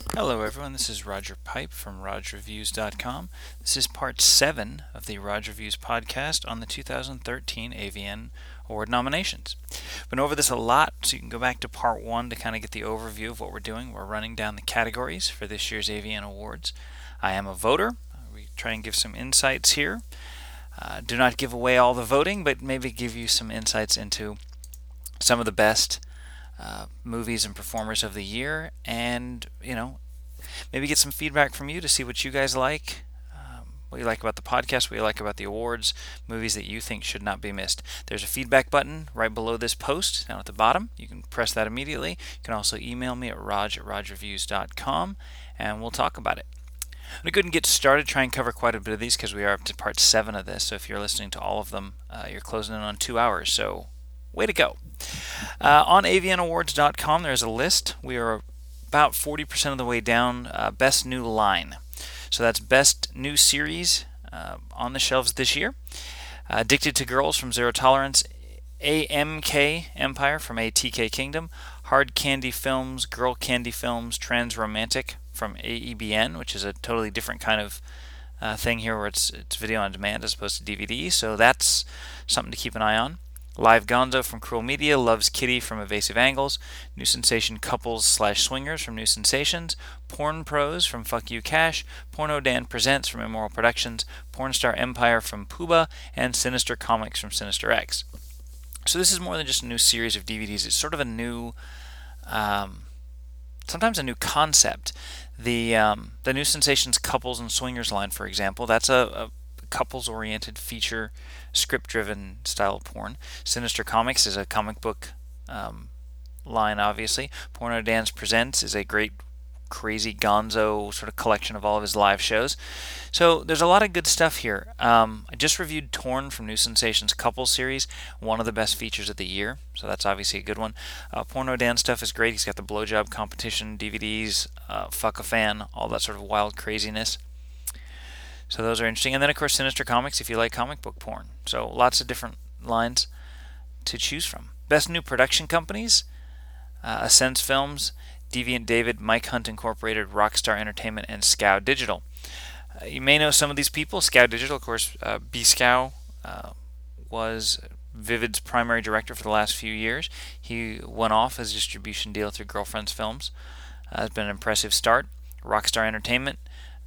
Hello, everyone. This is Roger Pipe from RodReviews.com. This is part 7 of the Rog Reviews podcast on the 2013 AVN Award nominations. Been over this a lot, so you can go back to part 1 to kind of get the overview of what we're doing. We're running down the categories for this year's AVN Awards. I am a voter. We try and give some insights here. Do not give away all the voting, but maybe give you some insights into some of the best movies and performers of the year, and maybe get some feedback from you to see what you guys like, what you like about the podcast, what you like about the awards, movies that you think should not be missed. There's a feedback button right below this post down at the bottom. You can press that immediately. You can also email me at rog@rogreviews.com, and we'll talk about it. I'm going to go ahead and get started, try and cover quite a bit of these because we are up to part 7 of this. So if you're listening to all of them, you're closing in on 2 hours. So way to go. On avnawards.com, there's a list. We are about 40% of the way down. Best new line. So that's best new series on the shelves this year. Addicted to Girls from Zero Tolerance. AMK Empire from ATK Kingdom. Hard Candy Films, Girl Candy Films, Trans Romantic from AEBN, which is a totally different kind of thing here where it's video on demand as opposed to DVD. So that's something to keep an eye on. Live Gonzo from Cruel Media, Loves Kitty from Evasive Angles, New Sensation Couples/Swingers from New Sensations, Porn Pros from Fuck You Cash, Porno Dan Presents from Immoral Productions, Pornstar Empire from Pooba, and Sinister Comics from Sinister X. So this is more than just a new series of DVDs. It's sort of a new, sometimes a new concept. The New Sensations Couples and Swingers line, for example, that's a couples-oriented feature script-driven style of porn. Sinister Comics is a comic book line, obviously. Porno Dan's Presents is a great crazy gonzo sort of collection of all of his live shows. So there's a lot of good stuff here. I just reviewed Torn from New Sensations Couples series, one of the best features of the year, so that's obviously a good one. Porno Dan stuff is great. He's got the blowjob competition DVDs, Fuck a Fan, all that sort of wild craziness. So those are interesting. And then, of course, Sinister Comics if you like comic book porn. So lots of different lines to choose from. Best new production companies: Ascens Films, Deviant David, Mike Hunt Incorporated, Rockstar Entertainment, and Scow Digital. You may know some of these people. Scow Digital, of course, B. Scow was Vivid's primary director for the last few years. He went off as a distribution deal through Girlfriends Films. It's been an impressive start. Rockstar Entertainment.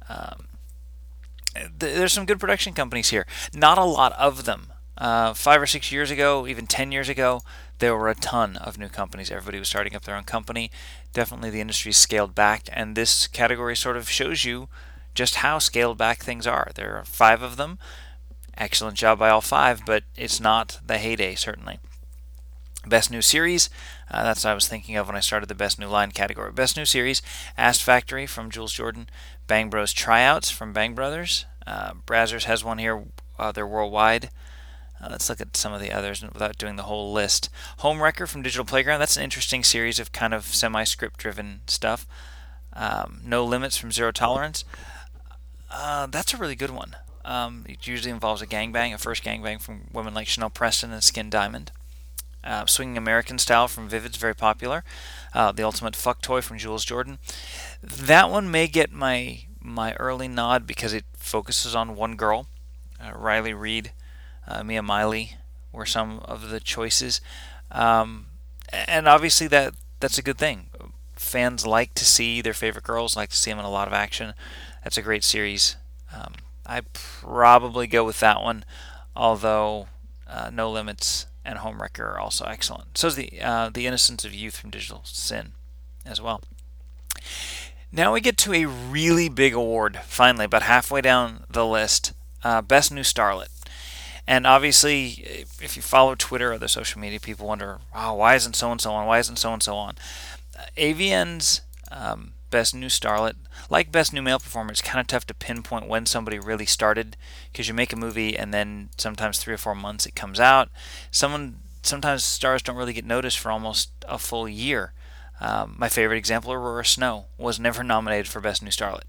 There's some good production companies here. Not a lot of them. 5 or 6 years ago, even 10 years ago, there were a ton of new companies. Everybody was starting up their own company. Definitely the industry scaled back, and this category sort of shows you just how scaled back things are. There are 5 of them. Excellent job by all 5, but it's not the heyday, certainly. Best New Series, that's what I was thinking of when I started the Best New Line category. Best New Series, Ass Factory from Jules Jordan, Bang Bros Tryouts from Bang Brothers. Brazzers has one here, they're worldwide. Let's look at some of the others without doing the whole list. Homewrecker from Digital Playground, that's an interesting series of kind of semi-script driven stuff. No Limits from Zero Tolerance, that's a really good one. It usually involves a gangbang, a first gangbang from women like Chanel Preston and Skin Diamond. Swinging American Style from Vivid's very popular. The Ultimate Fuck Toy from Jules Jordan. That one may get my early nod because it focuses on one girl. Riley Reid, Mia Miley were some of the choices, and obviously that's a good thing. Fans like to see their favorite girls, like to see them in a lot of action. That's a great series. I'd probably go with that one, although No Limits and Homewrecker are also excellent. So is the Innocence of Youth from Digital Sin as well. Now we get to a really big award, finally, about halfway down the list. Best New Starlet. And obviously, if you follow Twitter or other social media, people wonder, oh, why isn't so-and-so on? Why isn't so-and-so on? AVN's Best New Starlet, like Best New Male Performer, it's kind of tough to pinpoint when somebody really started because you make a movie and then sometimes 3 or 4 months it comes out. Sometimes stars don't really get noticed for almost a full year. My favorite example, Aurora Snow, was never nominated for Best New Starlet.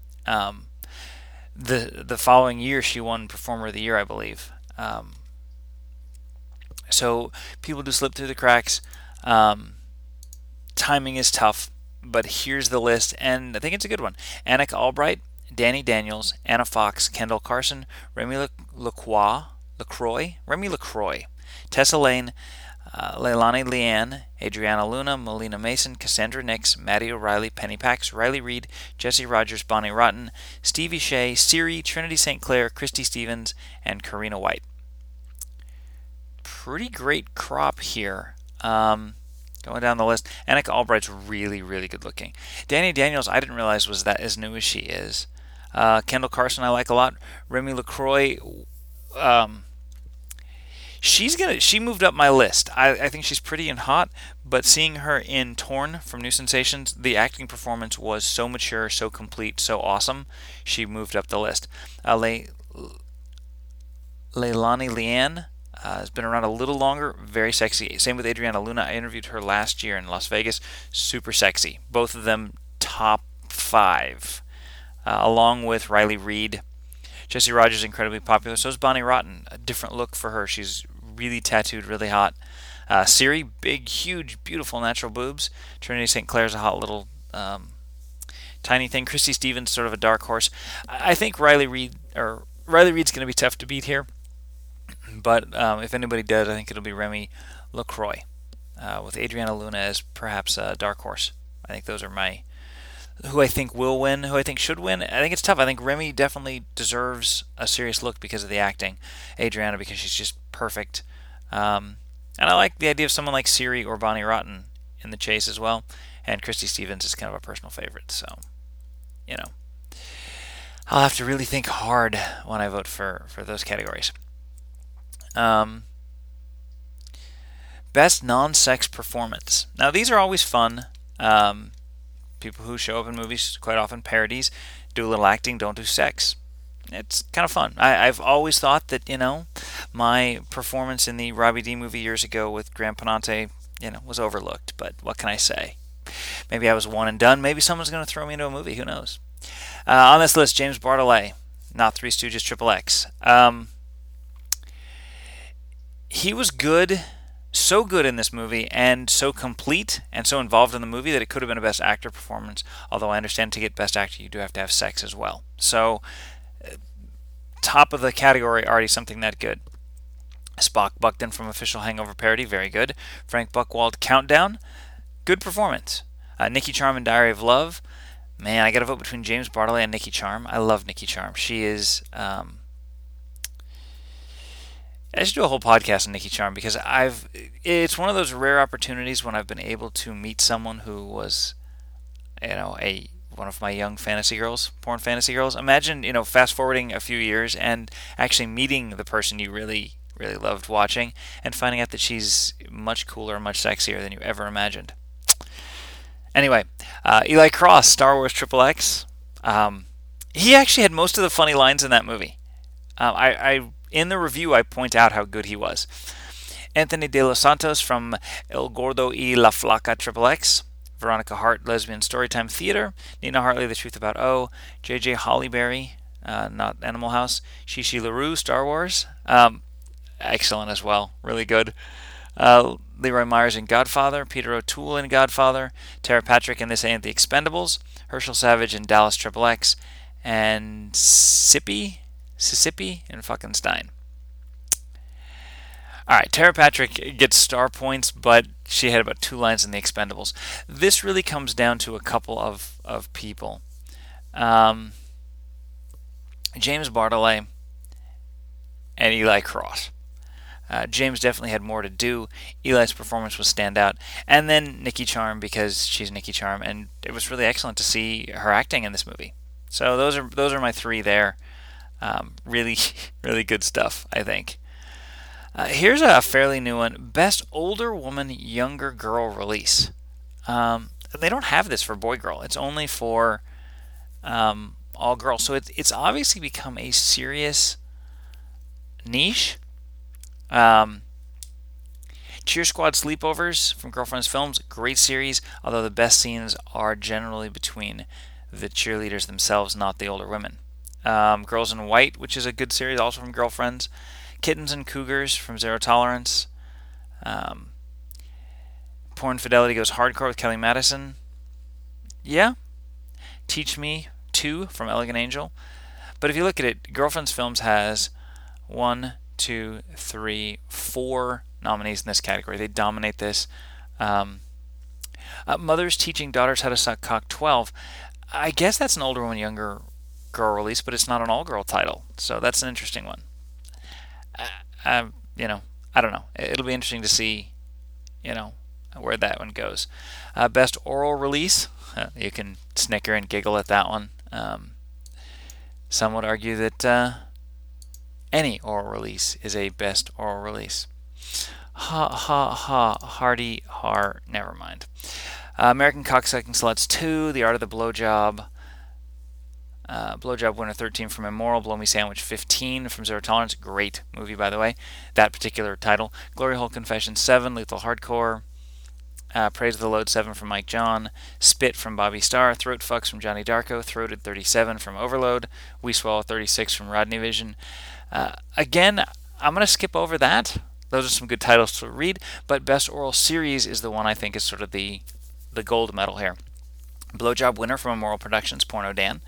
The following year, she won Performer of the Year, I believe. So people do slip through the cracks. Timing is tough. but here's the list, and I think it's a good one. Annika Albright, Danny Daniels, Anna Fox, Kendall Carson, Remy LaCroix, Tessa Lane, Leilani Leanne, Adriana Luna, Melina Mason, Cassandra Nix, Maddie O'Reilly, Penny Pax, Riley Reid, Jesse Rogers, Bonnie Rotten, Stevie Shea, Siri, Trinity St. Clair, Christy Stevens, and Karina White. Pretty great crop here. Going down the list, Annika Albright's really, really good looking. Danny Daniels, I didn't realize was that as new as she is. Kendall Carson, I like a lot. Remy LaCroix, she moved up my list. I think she's pretty and hot, but seeing her in Torn from New Sensations, the acting performance was so mature, so complete, so awesome. She moved up the list. Leilani Leanne has been around a little longer, very sexy. Same with Adriana Luna. I interviewed her last year in Las Vegas. Super sexy. Both of them top 5, along with Riley Reid. Jesse Rogers incredibly popular. So is Bonnie Rotten. A different look for her. She's really tattooed, really hot. Siri, big, huge, beautiful natural boobs. Trinity St. Clair's a hot little tiny thing. Christy Stevens, sort of a dark horse. I think Riley Reid's going to be tough to beat here. But if anybody does, I think it'll be Remy LaCroix, with Adriana Luna as perhaps a dark horse. I think those are who I think will win, who I think should win. I think it's tough. I think Remy definitely deserves a serious look because of the acting. Adriana because she's just perfect. And I like the idea of someone like Siri or Bonnie Rotten in the chase as well. And Christy Stevens is kind of a personal favorite. So, I'll have to really think hard when I vote for those categories. Best non-sex performance. Now, these are always fun. People who show up in movies, quite often parodies, do a little acting, don't do sex. It's kind of fun. I've always thought that, my performance in the Robbie D movie years ago with Graham Panante, was overlooked. But what can I say? Maybe I was one and done. Maybe someone's going to throw me into a movie. Who knows? On this list, James Bartolet, not Three Stooges, Triple X. He was good, so good in this movie, and so complete, and so involved in the movie that it could have been a Best Actor performance. Although I understand to get Best Actor, you do have to have sex as well. So, top of the category, already something that good. Spock Buckton from Official Hangover parody, very good. Frank Buckwald, Countdown, good performance. Nicky Charm in Diary of Love, man, I got to vote between James Bartolet and Nicky Charm. I love Nicky Charm. She is. I should do a whole podcast on Nicky Charm because it's one of those rare opportunities when I've been able to meet someone who was, one of my young porn fantasy girls. Imagine, fast forwarding a few years and actually meeting the person you really, really loved watching and finding out that she's much cooler, much sexier than you ever imagined. Anyway, Eli Cross, Star Wars Triple X. He actually had most of the funny lines in that movie. In the review, I point out how good he was. Anthony De Los Santos from El Gordo y La Flaca Triple X. Veronica Hart, Lesbian Storytime Theater. Nina Hartley, The Truth About O. J.J. Hollyberry, not Animal House. Shishi LaRue, Star Wars. Excellent as well. Really good. Leroy Myers in Godfather. Peter O'Toole in Godfather. Tara Patrick in This Ain't the Expendables. Herschel Savage in Dallas Triple X. And Sissy in fucking Stein. Alright, Tara Patrick gets star points, but she had about 2 lines in The Expendables. This really comes down to a couple of people. James Bartolet and Eli Cross. James definitely had more to do. Eli's performance was standout. And then Nicky Charm, because she's Nicky Charm, and it was really excellent to see her acting in this movie. So those are my 3 there. Really, really good stuff, I think. Here's a fairly new one. Best Older Woman, Younger Girl Release. They don't have this for boy girl. It's only for all girls. So it's obviously become a serious niche. Cheer Squad Sleepovers from Girlfriends Films, great series, although the best scenes are generally between the cheerleaders themselves, not the older women. Girls in White, which is a good series, also from Girlfriends. Kittens and Cougars from Zero Tolerance. Porn Fidelity Goes Hardcore with Kelly Madison. Yeah, Teach Me 2 from Elegant Angel. But if you look at it, Girlfriends Films has one, two, three, four nominees in this category. They dominate this. Um, Mothers Teaching Daughters How to Suck Cock 12. I guess that's an older one, younger girl release, but it's not an all-girl title, so that's an interesting one. Uh, you know, I don't know. It'll be interesting to see, you know, where that one goes. Best oral release. You can snicker and giggle at that one. Some would argue that any oral release is a best oral release. Ha ha ha. Hardy har. Never mind. American Cocksucking Sluts 2, The Art of the Blowjob. Blowjob winner 13 from Immoral, Blow Me Sandwich 15 from Zero Tolerance. Great movie, by the way. That particular title. Glory Hole Confession 7, Lethal Hardcore. Praise the Load 7 from Mike John. Spit from Bobby Starr. Throat Fucks from Johnny Darko. Throated 37 from Overload. We Swallow 36 from Rodney Vision. Again, I'm going to skip over that. Those are some good titles to read, but Best Oral Series is the one I think is sort of the gold medal here. Blowjob winner from Immoral Productions, Porno Dan.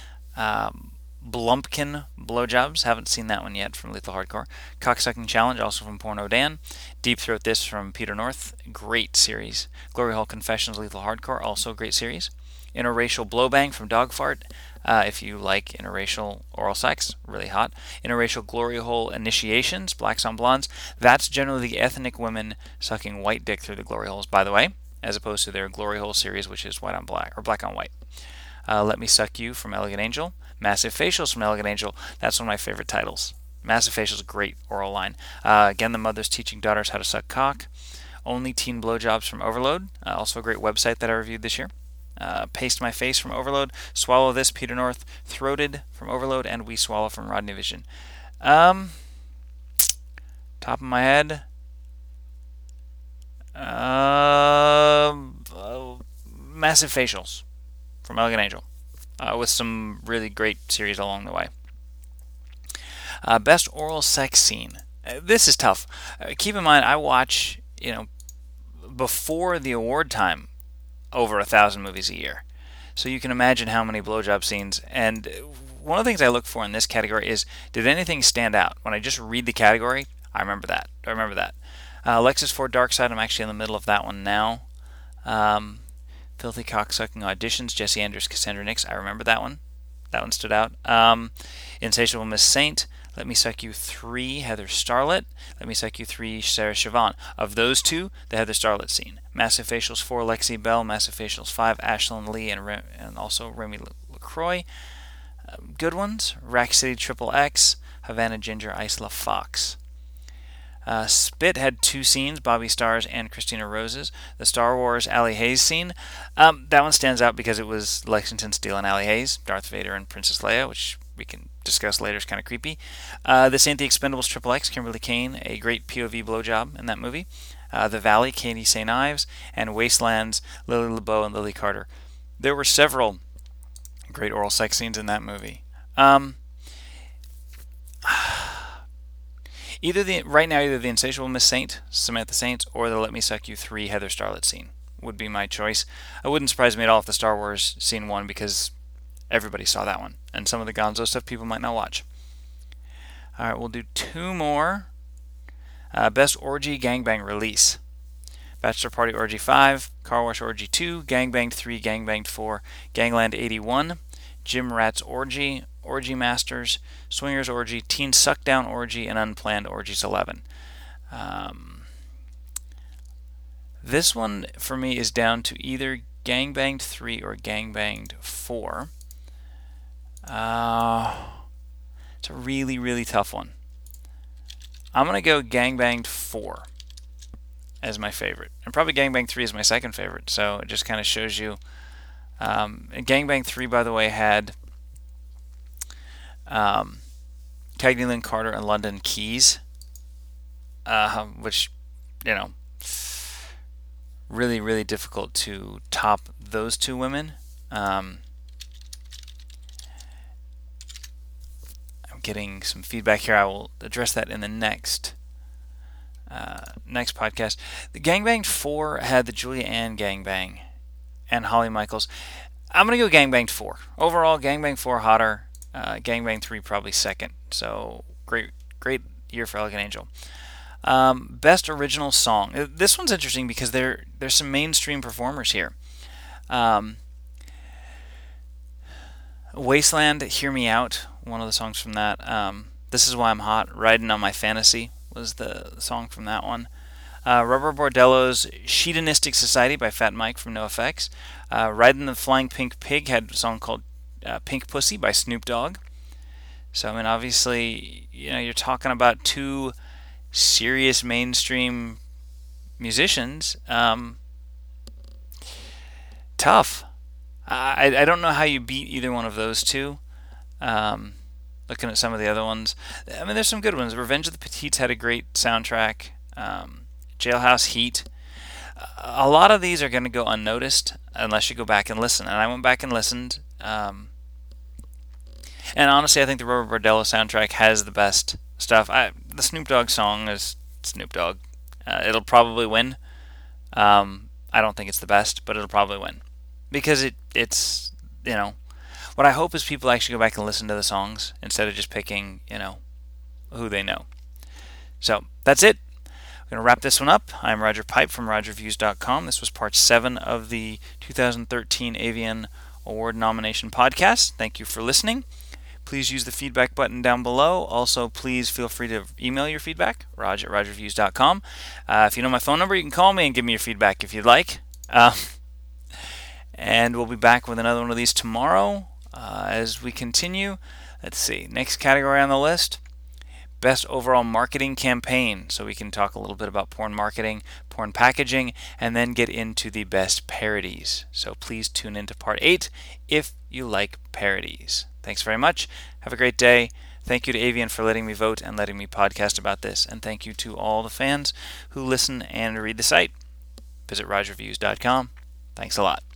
Blumpkin Blowjobs, haven't seen that one yet, from Lethal Hardcore. Cocksucking Challenge, also from Porno Dan. Deep Throat This from Peter North, great series. Glory Hole Confessions, Lethal Hardcore, also a great series. Interracial Blowbang from Dogfart, if you like interracial oral sex, really hot. Interracial Glory Hole Initiations, Blacks on Blondes, that's generally the ethnic women sucking white dick through the glory holes, by the way, as opposed to their Glory Hole series, which is white on black, or black on white. Let Me Suck You from Elegant Angel. Massive Facials from Elegant Angel. That's one of my favorite titles. Massive Facials, great oral line. Again, the Mothers Teaching Daughters How to Suck Cock. Only Teen Blowjobs from Overload. Also a great website that I reviewed this year. Paste My Face from Overload. Swallow This, Peter North. Throated from Overload. And We Swallow from Rodney Vision. Top of my head. Massive Facials from Elegant Angel, with some really great series along the way. Best oral sex scene. This is tough. Keep in mind, I watch, before the award time, over 1,000 movies a year. So you can imagine how many blowjob scenes. And one of the things I look for in this category is, did anything stand out? When I just read the category, I remember that. Lexus Ford Darkside, I'm actually in the middle of that one now. Filthy Cocksucking Auditions, Jesse Andrews, Cassandra Nix. I remember that one. That one stood out. Insatiable Miss Saint. Let Me Suck You 3, Heather Starlet. Let Me Suck You 3, Sarah Siobhan. Of those two, the Heather Starlet scene. Massive Facials 4, Lexi Bell. Massive Facials 5, Ashlyn Lee and also Remy LaCroix. Good ones. Rack City Triple X, Havana Ginger, Isla Fox. Spit had two scenes, Bobby Starr's and Christina Rose's. The Star Wars Allie Hayes scene, that one stands out because it was Lexington Steele and Allie Hayes, Darth Vader and Princess Leia, which we can discuss later, is kind of creepy. This ain't the Expendables Triple X, Kimberly Kane, a great POV blowjob in that movie. The Valley, Katie St. Ives, and Wastelands, Lily LeBeau and Lily Carter. There were several great oral sex scenes in that movie. Either the Insatiable Miss Saint, Samantha Saints, or the Let Me Suck You 3, Heather Starlet scene would be my choice. It wouldn't surprise me at all if the Star Wars scene won, because everybody saw that one, and some of the Gonzo stuff people might not watch. All right, we'll do two more. Best Orgy Gangbang Release. Bachelor Party Orgy 5, Car Wash Orgy 2, Gangbanged 3, Gangbanged 4, Gangland 81, Gym Rats Orgy, Orgy Masters, Swingers Orgy, Teen Suckdown Orgy, and Unplanned Orgies 11. This one for me is down to either Gangbanged 3 or Gangbanged 4. It's a really, really tough one. I'm going to go Gangbanged 4 as my favorite. And probably Gangbanged 3 is my second favorite, so it just kind of shows you. Gangbanged 3, by the way, had Cagney Lynn Carter and London Keys, which, really, really difficult to top those two women. I'm getting some feedback here. I will address that in the next podcast. The Gangbanged 4 had the Julia Ann gangbang and Holly Michaels. I'm going to go Gangbang 4. Overall, Gangbang 4 hotter. Gangbang 3 probably second. So great year for Elegant Angel. Best original song. This one's interesting because there's some mainstream performers here. Wasteland, Hear Me Out, one of the songs from that. This Is Why I'm Hot, Riding on My Fantasy was the song from that one. Rubber Bordello's Sheetonistic Society by Fat Mike from NoFX. Riding the Flying Pink Pig had a song called Pink Pussy by Snoop Dogg. So, I mean, obviously, you're talking about two serious mainstream musicians. Tough. I don't know how you beat either one of those two. Looking at some of the other ones, I mean, there's some good ones. Revenge of the Petites had a great soundtrack. Jailhouse Heat. A lot of these are going to go unnoticed unless you go back and listen. And I went back and listened. And honestly, I think the Rubber Bordello soundtrack has the best stuff. The Snoop Dogg song is Snoop Dogg. It'll probably win. I don't think it's the best, but it'll probably win because it's what I hope is people actually go back and listen to the songs instead of just picking who they know. So that's it. I'm going to wrap this one up. I'm Roger Pipe from RogerViews.com. This was part 7 of the 2013 AVN Award Nomination Podcast. Thank you for listening. Please use the feedback button down below. Also, please feel free to email your feedback, rog@rogerviews.com. If you know my phone number, you can call me and give me your feedback if you'd like. And we'll be back with another one of these tomorrow as we continue. Let's see. Next category on the list. Best overall marketing campaign. So we can talk a little bit about porn marketing, porn packaging, and then get into the best parodies. So please tune into part 8 if you like parodies. Thanks very much. Have a great day. Thank you to AVN for letting me vote and letting me podcast about this. And thank you to all the fans who listen and read the site. Visit RogerViews.com. Thanks a lot.